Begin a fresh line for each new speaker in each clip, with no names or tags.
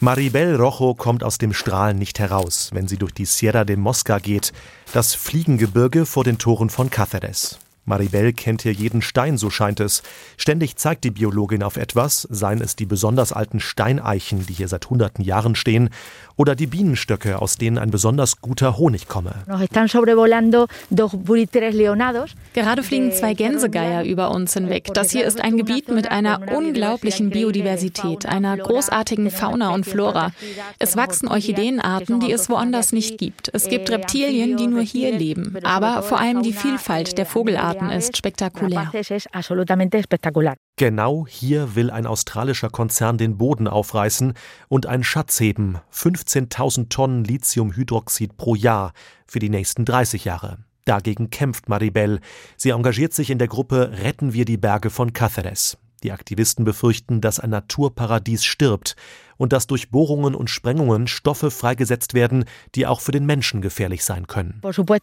Maribel Rojo kommt aus dem Strahlen nicht heraus, wenn sie durch die Sierra de Mosca geht, das Fliegengebirge vor den Toren von Cáceres. Maribel kennt hier jeden Stein, so scheint es. Ständig zeigt die Biologin auf etwas, seien es die besonders alten Steineichen, die hier seit hunderten Jahren stehen, oder die Bienenstöcke, aus denen ein besonders guter Honig komme.
Gerade fliegen 2 Gänsegeier über uns hinweg. Das hier ist ein Gebiet mit einer unglaublichen Biodiversität, einer großartigen Fauna und Flora. Es wachsen Orchideenarten, die es woanders nicht gibt. Es gibt Reptilien, die nur hier leben. Aber vor allem die Vielfalt der Vogelarten ist spektakulär.
Genau hier will ein australischer Konzern den Boden aufreißen und einen Schatz heben. 15.000 Tonnen Lithiumhydroxid pro Jahr für die nächsten 30 Jahre. Dagegen kämpft Maribel. Sie engagiert sich in der Gruppe Retten wir die Berge von Cáceres. Die Aktivisten befürchten, dass ein Naturparadies stirbt und dass durch Bohrungen und Sprengungen Stoffe freigesetzt werden, die auch für den Menschen gefährlich sein können.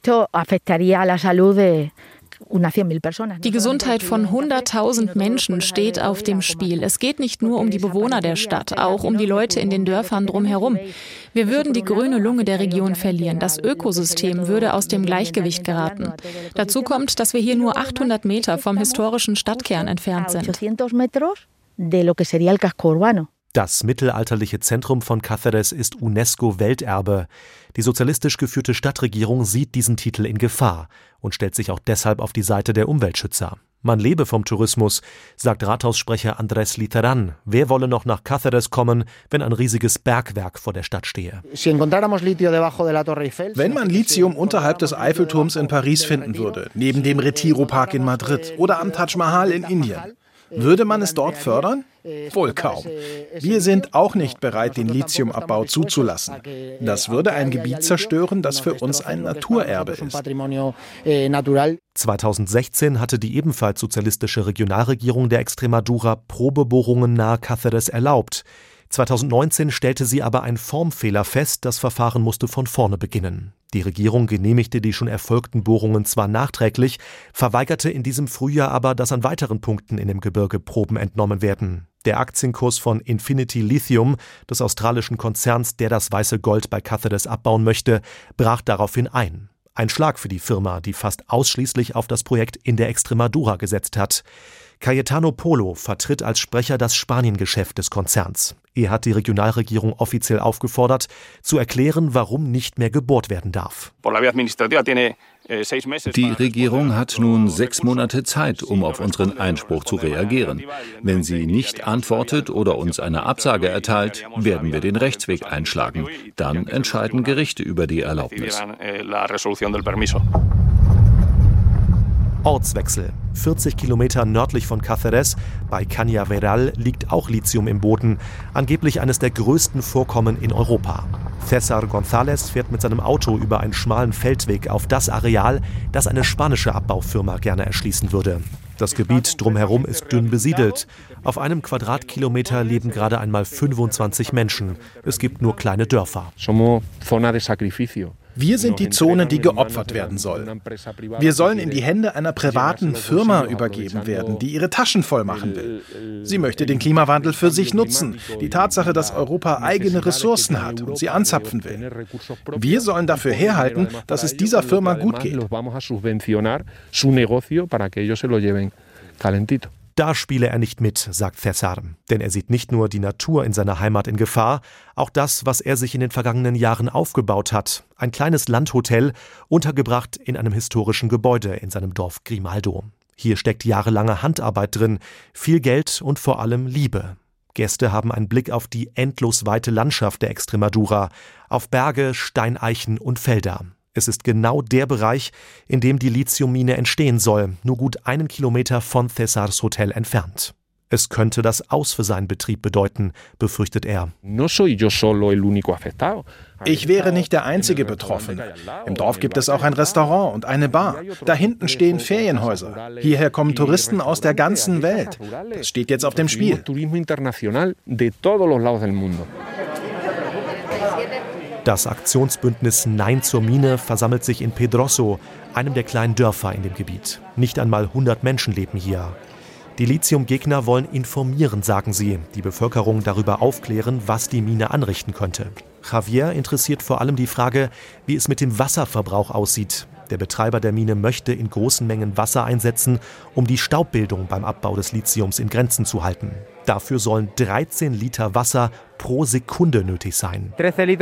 Die Gesundheit von 100.000 Menschen steht auf dem Spiel. Es geht nicht nur um die Bewohner der Stadt, auch um die Leute in den Dörfern drumherum. Wir würden die grüne Lunge der Region verlieren. Das Ökosystem würde aus dem Gleichgewicht geraten. Dazu kommt, dass wir hier nur 800 Meter vom historischen Stadtkern entfernt sind.
Das mittelalterliche Zentrum von Cáceres ist UNESCO-Welterbe. Die sozialistisch geführte Stadtregierung sieht diesen Titel in Gefahr und stellt sich auch deshalb auf die Seite der Umweltschützer. Man lebe vom Tourismus, sagt Rathaussprecher Andrés Literan. Wer wolle noch nach Cáceres kommen, wenn ein riesiges Bergwerk vor der Stadt stehe?
Wenn man Lithium unterhalb des Eiffelturms in Paris finden würde, neben dem Retiro-Park in Madrid oder am Taj Mahal in Indien, würde man es dort fördern? Wohl kaum. Wir sind auch nicht bereit, den Lithiumabbau zuzulassen. Das würde ein Gebiet zerstören, das für uns ein Naturerbe ist.
2016 hatte die ebenfalls sozialistische Regionalregierung der Extremadura Probebohrungen nahe Cáceres erlaubt. 2019 stellte sie aber einen Formfehler fest, das Verfahren musste von vorne beginnen. Die Regierung genehmigte die schon erfolgten Bohrungen zwar nachträglich, verweigerte in diesem Frühjahr aber, dass an weiteren Punkten in dem Gebirge Proben entnommen werden. Der Aktienkurs von Infinity Lithium, des australischen Konzerns, der das weiße Gold bei Cáceres abbauen möchte, brach daraufhin ein. Ein Schlag für die Firma, die fast ausschließlich auf das Projekt in der Extremadura gesetzt hat. Cayetano Polo vertritt als Sprecher das Spaniengeschäft des Konzerns. Er hat die Regionalregierung offiziell aufgefordert, zu erklären, warum nicht mehr gebohrt werden darf.
Die Regierung hat nun 6 Monate Zeit, um auf unseren Einspruch zu reagieren. Wenn sie nicht antwortet oder uns eine Absage erteilt, werden wir den Rechtsweg einschlagen. Dann entscheiden Gerichte über die Erlaubnis.
Ortswechsel. 40 Kilometer nördlich von Cáceres, bei Cañaveral, liegt auch Lithium im Boden, angeblich eines der größten Vorkommen in Europa. César González fährt mit seinem Auto über einen schmalen Feldweg auf das Areal, das eine spanische Abbaufirma gerne erschließen würde. Das Gebiet drumherum ist dünn besiedelt. Auf einem Quadratkilometer leben gerade einmal 25 Menschen. Es gibt nur kleine Dörfer.
Wir sind die Zone, die geopfert werden soll. Wir sollen in die Hände einer privaten Firma übergeben werden, die ihre Taschen voll machen will. Sie möchte den Klimawandel für sich nutzen, die Tatsache, dass Europa eigene Ressourcen hat und sie anzapfen will. Wir sollen dafür herhalten, dass es dieser Firma gut geht.
Da spiele er nicht mit, sagt César, denn er sieht nicht nur die Natur in seiner Heimat in Gefahr, auch das, was er sich in den vergangenen Jahren aufgebaut hat. Ein kleines Landhotel, untergebracht in einem historischen Gebäude in seinem Dorf Grimaldo. Hier steckt jahrelange Handarbeit drin, viel Geld und vor allem Liebe. Gäste haben einen Blick auf die endlos weite Landschaft der Extremadura, auf Berge, Steineichen und Felder. Es ist genau der Bereich, in dem die Lithiummine entstehen soll, nur gut 1 Kilometer von Césars Hotel entfernt. Es könnte das Aus für seinen Betrieb bedeuten, befürchtet er.
Ich wäre nicht der einzige Betroffene. Im Dorf gibt es auch ein Restaurant und eine Bar. Da hinten stehen Ferienhäuser. Hierher kommen Touristen aus der ganzen Welt. Das steht jetzt auf dem Spiel.
Das Aktionsbündnis Nein zur Mine versammelt sich in Pedroso, einem der kleinen Dörfer in dem Gebiet. Nicht einmal 100 Menschen leben hier. Die Lithiumgegner wollen informieren, sagen sie, die Bevölkerung darüber aufklären, was die Mine anrichten könnte. Javier interessiert vor allem die Frage, wie es mit dem Wasserverbrauch aussieht. Der Betreiber der Mine möchte in großen Mengen Wasser einsetzen, um die Staubbildung beim Abbau des Lithiums in Grenzen zu halten. Dafür sollen 13 Liter Wasser pro Sekunde nötig sein.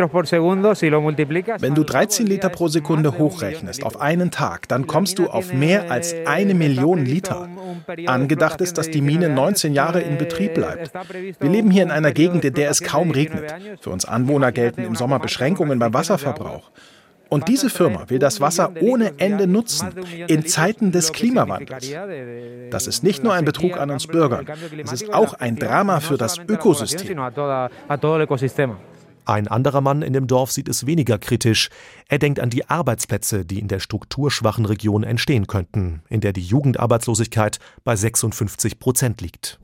Wenn du 13 Liter pro Sekunde hochrechnest auf einen Tag, dann kommst du auf mehr als 1 Million Liter. Angedacht ist, dass die Mine 19 Jahre in Betrieb bleibt. Wir leben hier in einer Gegend, in der es kaum regnet. Für uns Anwohner gelten im Sommer Beschränkungen beim Wasserverbrauch. Und diese Firma will das Wasser ohne Ende nutzen, in Zeiten des Klimawandels. Das ist nicht nur ein Betrug an uns Bürgern, es ist auch ein Drama für das Ökosystem.
Ein anderer Mann in dem Dorf sieht es weniger kritisch. Er denkt an die Arbeitsplätze, die in der strukturschwachen Region entstehen könnten, in der die Jugendarbeitslosigkeit bei 56% liegt.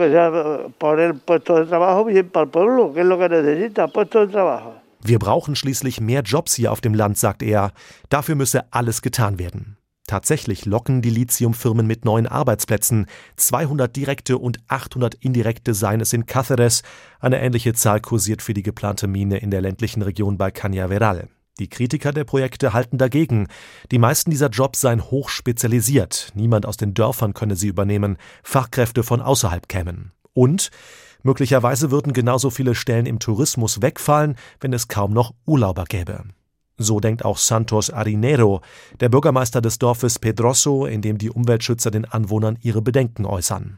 Wir brauchen schließlich mehr Jobs hier auf dem Land, sagt er. Dafür müsse alles getan werden. Tatsächlich locken die Lithiumfirmen mit neuen Arbeitsplätzen. 200 direkte und 800 indirekte seien es in Cáceres. Eine ähnliche Zahl kursiert für die geplante Mine in der ländlichen Region bei Cañaveral. Die Kritiker der Projekte halten dagegen. Die meisten dieser Jobs seien hoch spezialisiert. Niemand aus den Dörfern könne sie übernehmen. Fachkräfte von außerhalb kämen. Und möglicherweise würden genauso viele Stellen im Tourismus wegfallen, wenn es kaum noch Urlauber gäbe. So denkt auch Santos Arinero, der Bürgermeister des Dorfes Pedroso, in dem die Umweltschützer den Anwohnern ihre Bedenken äußern.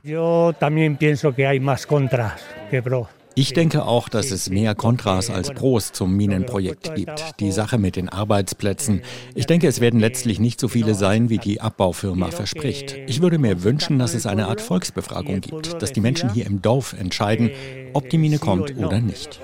Ich denke auch, dass es mehr Kontras als Pros zum Minenprojekt gibt. Die Sache mit den Arbeitsplätzen. Ich denke, es werden letztlich nicht so viele sein, wie die Abbaufirma verspricht. Ich würde mir wünschen, dass es eine Art Volksbefragung gibt, dass die Menschen hier im Dorf entscheiden, ob die Mine kommt oder nicht.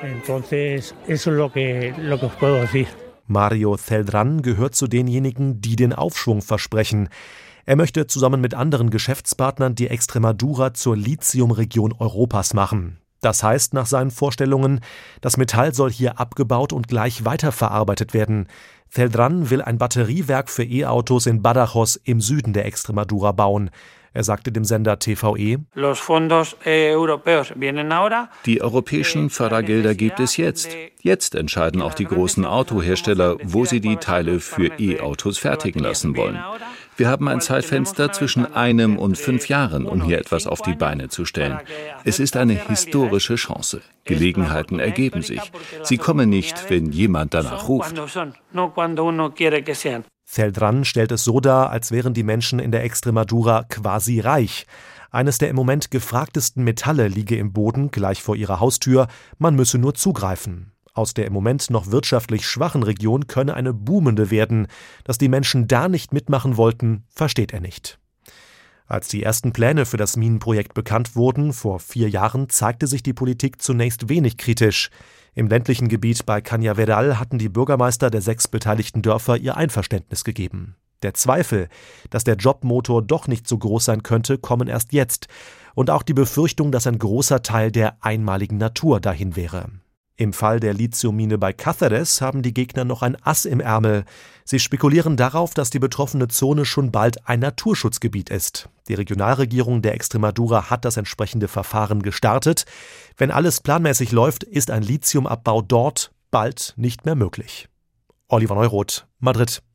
Mario Celdrán gehört zu denjenigen, die den Aufschwung versprechen. Er möchte zusammen mit anderen Geschäftspartnern die Extremadura zur Lithiumregion Europas machen. Das heißt nach seinen Vorstellungen, das Metall soll hier abgebaut und gleich weiterverarbeitet werden. Celdrán will ein Batteriewerk für E-Autos in Badajoz im Süden der Extremadura bauen. Er sagte dem Sender TVE:
Die europäischen Fördergelder gibt es jetzt. Jetzt entscheiden auch die großen Autohersteller, wo sie die Teile für E-Autos fertigen lassen wollen. Wir haben ein Zeitfenster zwischen 1 und 5 Jahren, um hier etwas auf die Beine zu stellen. Es ist eine historische Chance. Gelegenheiten ergeben sich. Sie kommen nicht, wenn jemand danach ruft.
Celdrán stellt es so dar, als wären die Menschen in der Extremadura quasi reich. Eines der im Moment gefragtesten Metalle liege im Boden, gleich vor ihrer Haustür, man müsse nur zugreifen. Aus der im Moment noch wirtschaftlich schwachen Region könne eine boomende werden. Dass die Menschen da nicht mitmachen wollten, versteht er nicht. Als die ersten Pläne für das Minenprojekt bekannt wurden, vor 4 Jahren, zeigte sich die Politik zunächst wenig kritisch. Im ländlichen Gebiet bei Cañaveral hatten die Bürgermeister der 6 beteiligten Dörfer ihr Einverständnis gegeben. Der Zweifel, dass der Jobmotor doch nicht so groß sein könnte, kommen erst jetzt. Und auch die Befürchtung, dass ein großer Teil der einmaligen Natur dahin wäre. Im Fall der Lithiummine bei Cáceres haben die Gegner noch ein Ass im Ärmel. Sie spekulieren darauf, dass die betroffene Zone schon bald ein Naturschutzgebiet ist. Die Regionalregierung der Extremadura hat das entsprechende Verfahren gestartet. Wenn alles planmäßig läuft, ist ein Lithiumabbau dort bald nicht mehr möglich. Oliver Neuroth, Madrid.